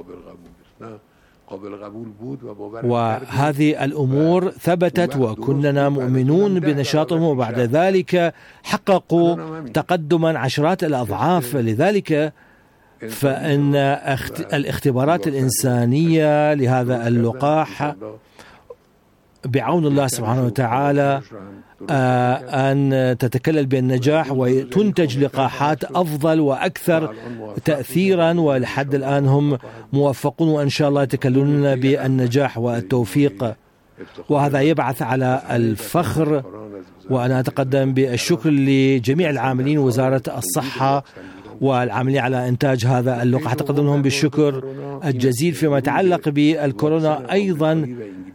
وهذه الأمور ثبتت وكننا مؤمنون بنشاطهم، وبعد ذلك حققوا تقدما عشرات الأضعاف. لذلك فإن الاختبارات الإنسانية لهذا اللقاح بعون الله سبحانه وتعالى أن تتكلل بالنجاح وتنتج لقاحات أفضل وأكثر تأثيرا، ولحد الآن هم موفقون وإن شاء الله يتكللون بالنجاح والتوفيق. وهذا يبعث على الفخر. وأنا أتقدم بالشكر لجميع العاملين وزارة الصحة والعاملين على إنتاج هذا اللقاح، أتقدم لهم بالشكر الجزيل. فيما يتعلق بالكورونا أيضا،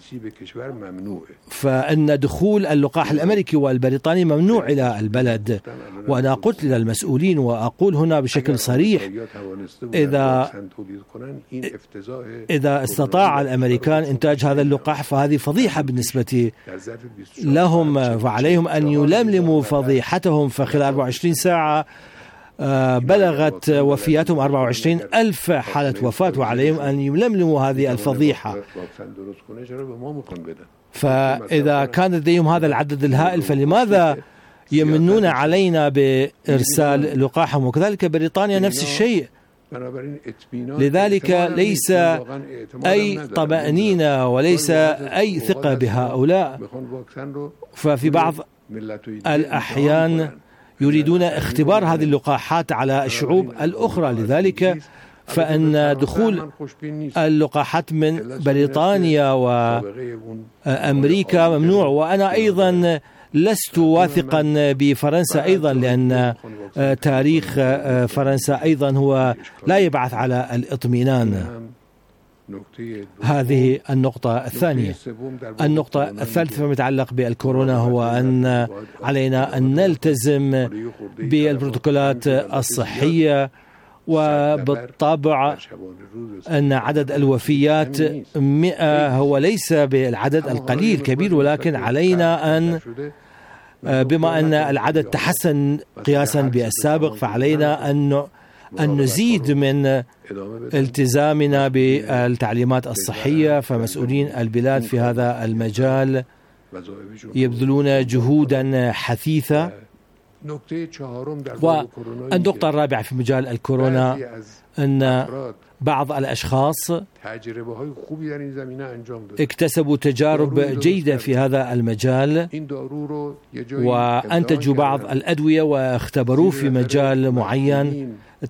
فإن دخول اللقاح الأمريكي والبريطاني ممنوع إلى البلد. وأنا قلت للمسؤولين وأقول هنا بشكل صريح، إذا استطاع الأمريكان إنتاج هذا اللقاح فهذه فضيحة بالنسبة لهم، وعليهم أن يلملموا فضيحتهم. فخلال 24 ساعة بلغت وفياتهم 24,000 حالة وفاة، وعليهم أن يلملموا هذه الفضيحة. فإذا كان لديهم هذا العدد الهائل فلماذا يمنون علينا بإرسال لقاحهم؟ وكذلك بريطانيا نفس الشيء. لذلك ليس أي طمأنينة وليس أي ثقة بهؤلاء. ففي بعض الأحيان يريدون اختبار هذه اللقاحات على الشعوب الأخرى. لذلك فإن دخول اللقاحات من بريطانيا وأمريكا ممنوع. وأنا أيضا لست واثقا بفرنسا أيضا، لأن تاريخ فرنسا أيضا هو لا يبعث على الاطمئنان. هذه النقطة الثانية. النقطة الثالثة فيما يتعلق بالكورونا هو أن علينا أن نلتزم بالبروتوكولات الصحية، وبالطبع أن عدد الوفيات 100 هو ليس بالعدد القليل كبير، ولكن علينا أن بما أن العدد تحسن قياسا بالسابق فعلينا أن نزيد من التزامنا بالتعليمات الصحية. فمسؤولين البلاد في هذا المجال يبذلون جهودا حثيثة. والنقطة الرابعة في مجال الكورونا أن بعض الأشخاص اكتسبوا تجارب جيدة في هذا المجال وأنتجوا بعض الأدوية واختبروه في مجال معين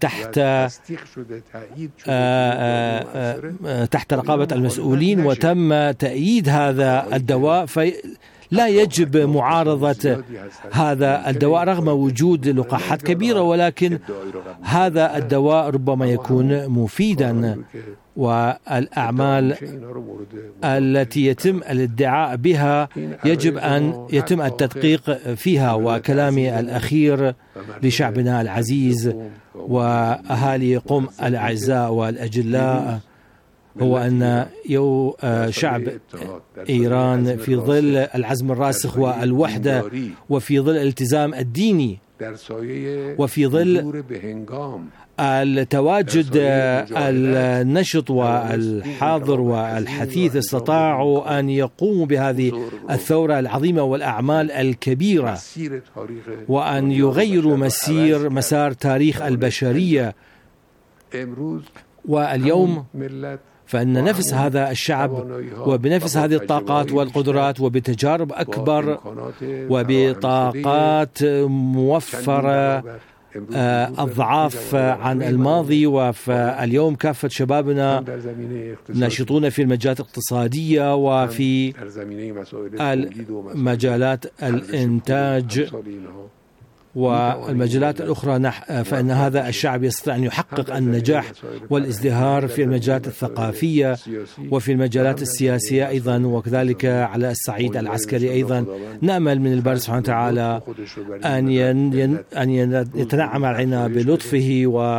تحت رقابة المسؤولين، وتم تأييد هذا الدواء. لا يجب معارضة هذا الدواء رغم وجود لقاحات كبيرة، ولكن هذا الدواء ربما يكون مفيدا. والأعمال التي يتم الادعاء بها يجب أن يتم التدقيق فيها. وكلامي الأخير لشعبنا العزيز وأهالي قم الأعزاء والأجلاء هو أن شعب إيران في ظل العزم الراسخ والوحدة، وفي ظل الالتزام الديني، وفي ظل التواجد النشط والحاضر والحثيث، استطاعوا أن يقوموا بهذه الثورة العظيمة والأعمال الكبيرة، وأن يغيروا مسار تاريخ البشرية. واليوم فإن نفس هذا الشعب وبنفس هذه الطاقات والقدرات وبتجارب أكبر وبطاقات موفرة أضعاف عن الماضي، واليوم كافة شبابنا ناشطون في المجالات الاقتصادية وفي مجالات الإنتاج والمجالات الأخرى. فإن هذا الشعب يستطيع أن يحقق النجاح والازدهار في المجالات الثقافية وفي المجالات السياسية أيضا، وكذلك على الصعيد العسكري أيضا. نأمل من الباري سبحانه وتعالى أن يتنعم علينا بلطفه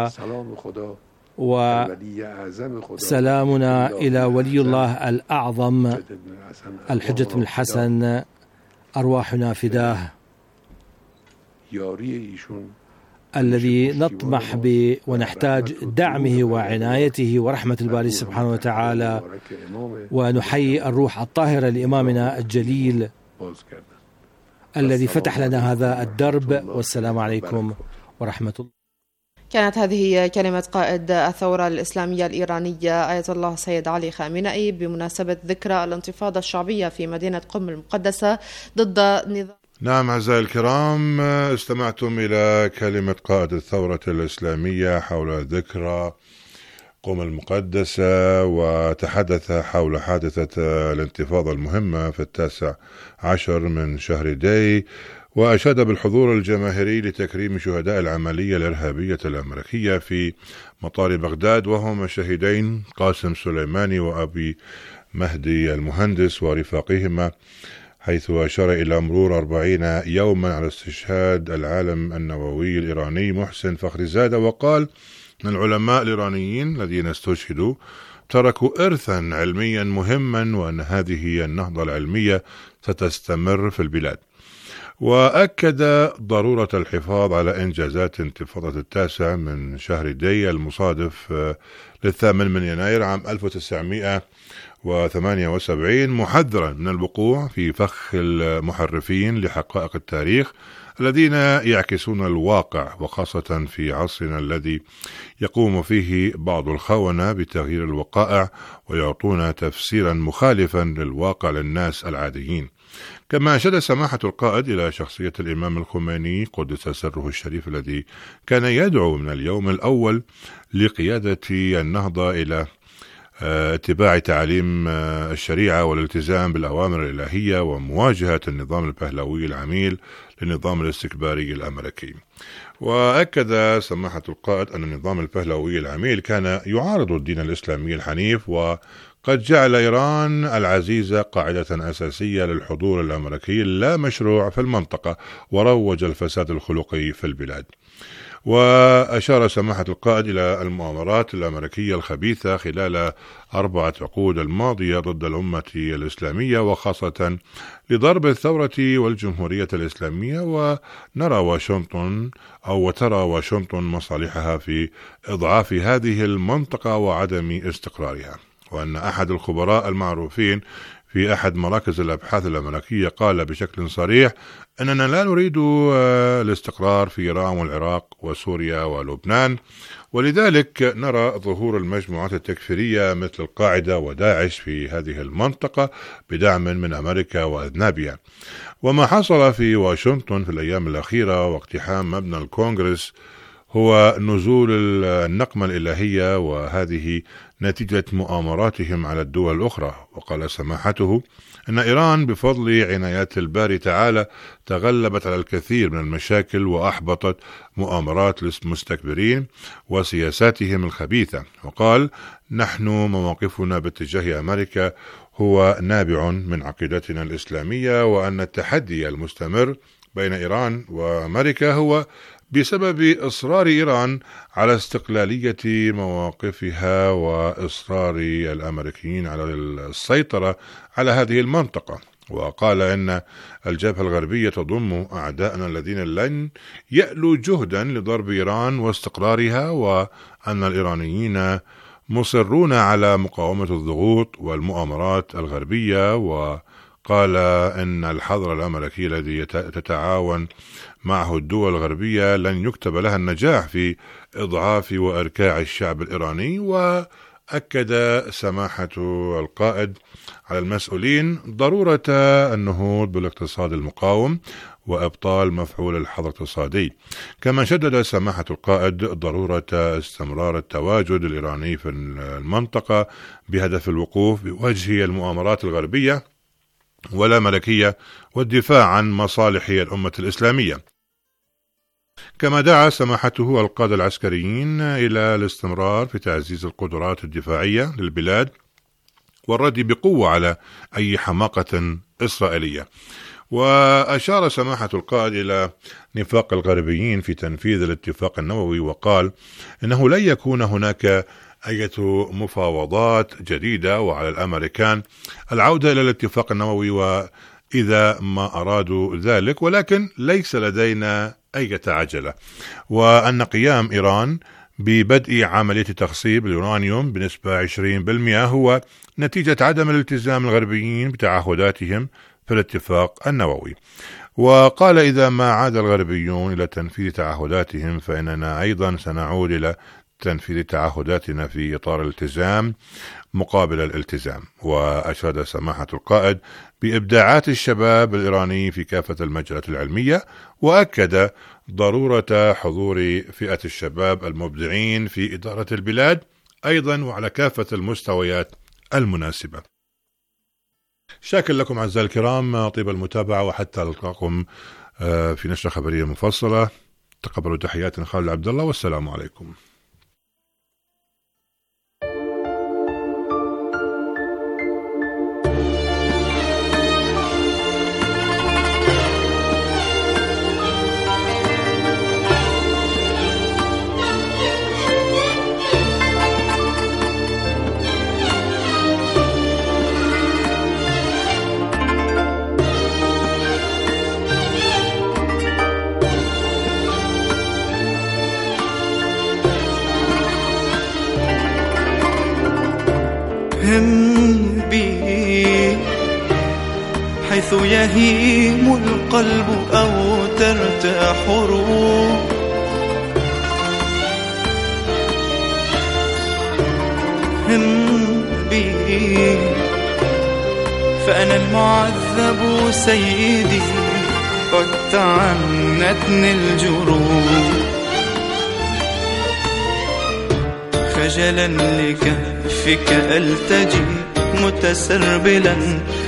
وسلامنا إلى ولي الله الأعظم الحجة بن الحسن، أرواحنا فداه، الذي نطمح ونحتاج دعمه وعنايته ورحمة الباري سبحانه وتعالى. ونحيي الروح الطاهرة لإمامنا الجليل الذي فتح لنا هذا الدرب. والسلام عليكم ورحمة الله. كانت هذه كلمة قائد الثورة الإسلامية الإيرانية آية الله سيد علي خامنئي بمناسبة ذكرى الانتفاضة الشعبية في مدينة قم المقدسة ضد نظام. نعم أعزائي الكرام، استمعتم إلى كلمة قائد الثورة الإسلامية حول ذكرى قم المقدسة، وتحدث حول حادثة الانتفاضة المهمة في 19 من شهر داي، وأشاد بالحضور الجماهيري لتكريم شهداء العملية الإرهابية الأمريكية في مطار بغداد، وهم الشهيدين قاسم سليماني وأبي مهدي المهندس ورفاقهما، حيث أشار إلى مرور 40 يوما على استشهاد العالم النووي الإيراني محسن فخرزادة، وقال أن العلماء الإيرانيين الذين استشهدوا تركوا إرثا علميا مهما، وأن هذه النهضة العلمية ستستمر في البلاد. وأكد ضرورة الحفاظ على إنجازات انتفاضة 9 من شهر داي المصادف ل8 من يناير عام 1978، محذرا من الوقوع في فخ المحرفين لحقائق التاريخ الذين يعكسون الواقع، وخاصة في عصرنا الذي يقوم فيه بعض الخونة بتغيير الوقائع ويعطون تفسيرا مخالفا للواقع للناس العاديين. كما أشاد سماحة القائد إلى شخصية الإمام الخميني قدس سره الشريف الذي كان يدعو من اليوم الأول لقيادة النهضة إلى اتباع تعاليم الشريعة والالتزام بالأوامر الإلهية ومواجهة النظام البهلوي العميل للنظام الاستكباري الأمريكي. وأكد سماحة القائد أن النظام البهلوي العميل كان يعارض الدين الإسلامي الحنيف، وقد جعل إيران العزيزة قاعدة أساسية للحضور الأمريكي لا مشروع في المنطقة، وروج الفساد الخلقي في البلاد. وأشار سماحة القائد إلى المؤامرات الأمريكية الخبيثة خلال 4 عقود الماضية ضد الأمة الإسلامية، وخاصة لضرب الثورة والجمهورية الإسلامية، وترى واشنطن مصالحها في إضعاف هذه المنطقة وعدم استقرارها. وأن أحد الخبراء المعروفين في أحد مراكز الأبحاث الأمريكية قال بشكل صريح أننا لا نريد الاستقرار في إيران والعراق وسوريا ولبنان، ولذلك نرى ظهور المجموعات التكفيرية مثل القاعدة وداعش في هذه المنطقة بدعم من أمريكا وأذنابها. وما حصل في واشنطن في الأيام الأخيرة واقتحام مبنى الكونغرس هو نزول النقمة الإلهية، وهذه نتيجة مؤامراتهم على الدول الأخرى. وقال سماحته أن إيران بفضل عنايات الباري تعالى تغلبت على الكثير من المشاكل وأحبطت مؤامرات المستكبرين وسياساتهم الخبيثة. وقال نحن مواقفنا باتجاه أمريكا هو نابع من عقيدتنا الإسلامية، وأن التحدي المستمر بين إيران وأمريكا هو بسبب إصرار إيران على استقلالية مواقفها وإصرار الأمريكيين على السيطرة على هذه المنطقة. وقال إن الجبهة الغربية تضم أعداءنا الذين لن يألوا جهدا لضرب إيران واستقرارها، وأن الإيرانيين مصرون على مقاومة الضغوط والمؤامرات الغربية. وقال إن الحظر الأمريكي الذي تتعاون معه الدول الغربية لن يكتب لها النجاح في إضعاف وإركاع الشعب الإيراني. وأكد سماحة القائد على المسؤولين ضرورة النهوض بالاقتصاد المقاوم وإبطال مفعول الحظر الاقتصادي. كما شدد سماحة القائد ضرورة استمرار التواجد الإيراني في المنطقة بهدف الوقوف بوجه المؤامرات الغربية والأمريكية والدفاع عن مصالح الأمة الإسلامية. كما دعا سماحته القادة العسكريين إلى الاستمرار في تعزيز القدرات الدفاعية للبلاد والرد بقوة على أي حماقة إسرائيلية. وأشار سماحة القائد إلى نفاق الغربيين في تنفيذ الاتفاق النووي، وقال إنه لن يكون هناك أي مفاوضات جديدة، وعلى الأمريكان العودة إلى الاتفاق النووي وإذا ما أرادوا ذلك، ولكن ليس لدينا أي عجلة. وأن قيام إيران ببدء عملية تخصيب اليورانيوم بنسبة 20% هو نتيجة عدم الالتزام الغربيين بتعهداتهم في الاتفاق النووي. وقال إذا ما عاد الغربيون إلى تنفيذ تعهداتهم فإننا أيضا سنعود إلى تنفيذ تعهداتنا في إطار الالتزام مقابل الالتزام. وأشاد سماحة القائد بإبداعات الشباب الإيراني في كافة المجالات العلمية، وأكد ضرورة حضور فئة الشباب المبدعين في إدارة البلاد أيضا وعلى كافة المستويات المناسبة. شاكر لكم أعزائي الكرام طيب المتابعة، وحتى ألقاكم في نشرة خبرية مفصلة. تقبلوا تحياتنا خالد عبد الله، والسلام عليكم. هم بي حيث يهيم القلب أو ترتاح روح، هم بي فأنا المعذب سيدي، قد تعنتني الجروح، خجلا لكفك ألتجي متسربلا